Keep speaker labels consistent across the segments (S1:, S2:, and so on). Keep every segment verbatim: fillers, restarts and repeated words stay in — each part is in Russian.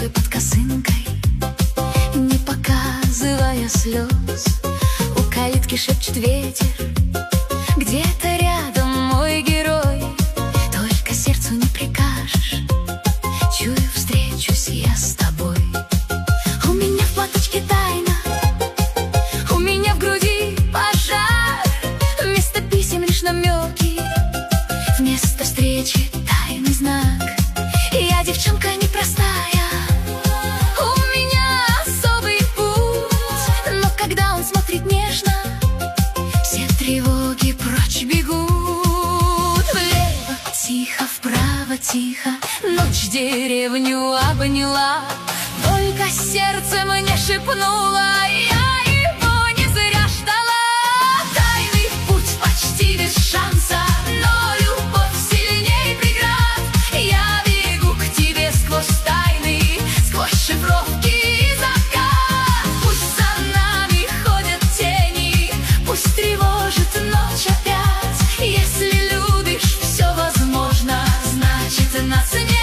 S1: стой под косынкой, не показывая слез. У калитки шепчет ветер, где-то рядом мой герой. Только сердцу не прикажешь, чую, встречусь я с тобой. У меня в платочке тайна, у меня в груди пожар. Вместо писем лишь намеки, вместо встречи тайный знак. Я девчонка непростая, у меня особый путь, но когда он смотрит нежно, все тревоги прочь бегут. Влево тихо, вправо тихо, ночь деревню обняла. Только сердце мне шепнуло, я его не зря ждала. Тайный путь почти без шанса, но любовь сильнее преград. Я бегу к тебе сквозь тайны, сквозь шифровки и закат. Пусть за нами ходят тени, пусть тревожит ночь опять. Если любишь, все возможно, значит нас не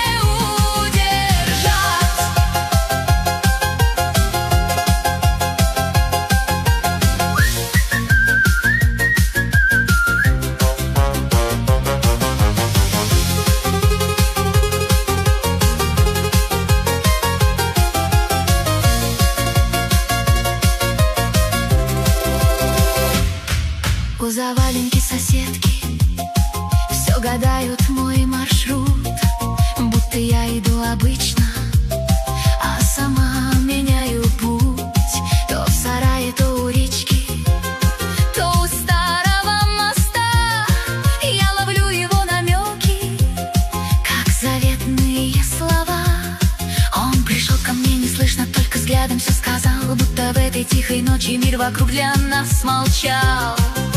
S1: у заваленки соседки все гадают мой маршрут, будто я иду обычно, а сама меняю путь. То в сарае, то у речки, то у старого моста. Я ловлю его намеки, как заветные слова. Он пришел ко мне неслышно, только взглядом все сказал, будто в этой тихой ночи мир вокруг для нас молчал.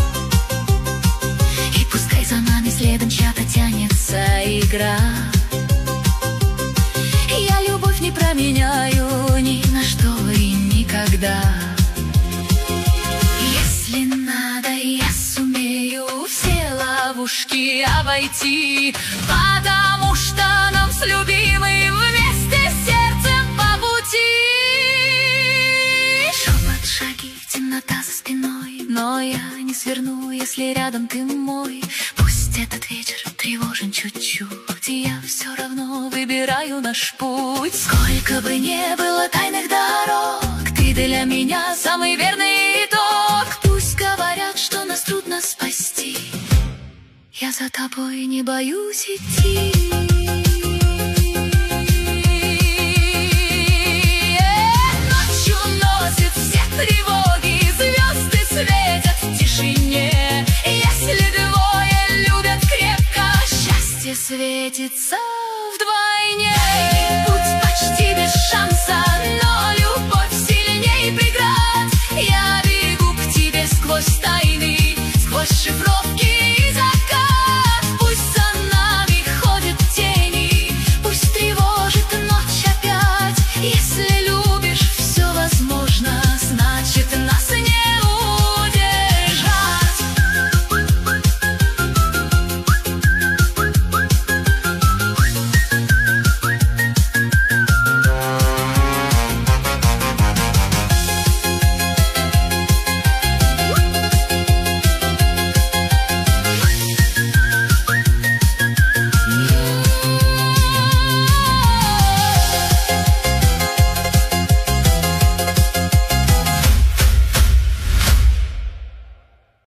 S1: За нами следом чья-то тянется игра. Я любовь не променяю ни на что и никогда. Если надо, я сумею все ловушки обойти, потому что нам с любимым вместе сердцем по пути. Шепот, шаги, темнота за спиной, но я не сверну, если рядом ты мой. Пусть этот вечер тревожен чуть-чуть, я все равно выбираю наш путь. Сколько бы ни было тайных дорог, ты для меня самый верный итог. Пусть говорят, что нас трудно спасти, я за тобой не боюсь идти. Ночью носит все тревоги, звезды светят в тишине. Если двое любят крепко, счастье светится.